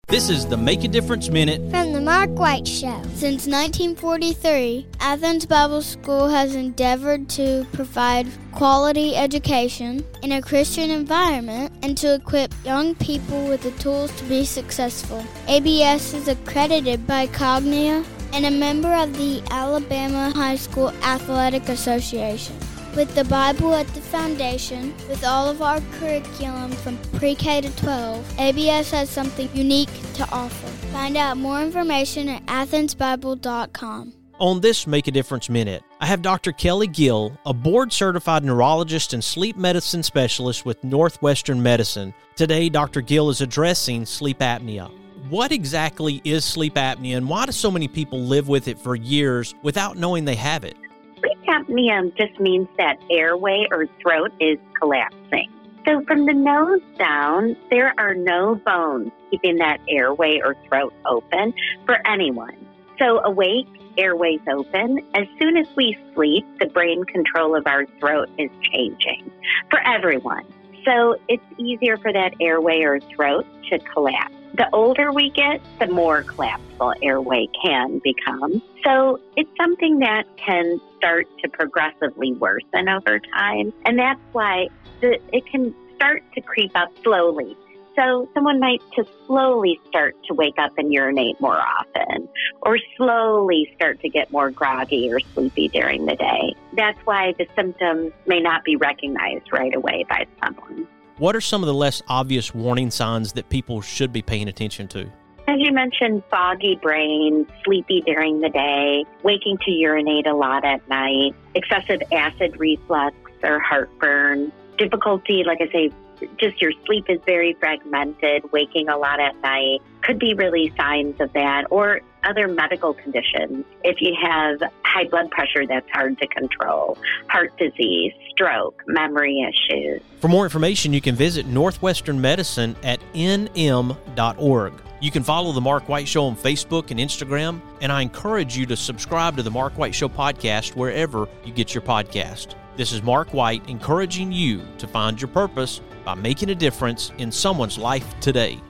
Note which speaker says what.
Speaker 1: This is the Make a Difference Minute
Speaker 2: from the Mark White Show. Since 1943, Athens Bible School has endeavored to provide quality education in a Christian environment and to equip young people with the tools to be successful. ABS is accredited by Cognia and a member of the Alabama High School Athletic Association. With the Bible at the foundation, with all of our curriculum from pre-K to 12, ABS has something unique to offer. Find out more information at athensbible.com.
Speaker 1: On this Make a Difference Minute, I have Dr. Kelly Gill, a board-certified neurologist and sleep medicine specialist with Northwestern Medicine. Today, Dr. Gill is addressing sleep apnea. What exactly is sleep apnea, and why do so many people live with it for years without knowing they have it?
Speaker 3: Sleep apnea just means that airway or throat is collapsing. So from the nose down, there are no bones keeping that airway or throat open for anyone. So awake, airways open. As soon as we sleep, the brain control of our throat is changing for everyone. So it's easier for that airway or throat to collapse. The older we get, the more collapsible airway can become. So it's something that can start to progressively worsen over time. And that's why it can start to creep up slowly. So someone might just slowly start to wake up and urinate more often, or slowly start to get more groggy or sleepy during the day. That's why the symptoms may not be recognized right away by someone.
Speaker 1: What are some of the less obvious warning signs that people should be paying attention to?
Speaker 3: As you mentioned, foggy brain, sleepy during the day, waking to urinate a lot at night, excessive acid reflux or heartburn, difficulty, like I say, just your sleep is very fragmented, waking a lot at night, could be really signs of that, or other medical conditions. If you have high blood pressure that's hard to control, heart disease, stroke, memory issues.
Speaker 1: For more information, you can visit Northwestern Medicine at nm.org. You can follow The Mark White Show on Facebook and Instagram, and I encourage you to subscribe to The Mark White Show podcast wherever you get your podcast. This is Mark White encouraging you to find your purpose by making a difference in someone's life today.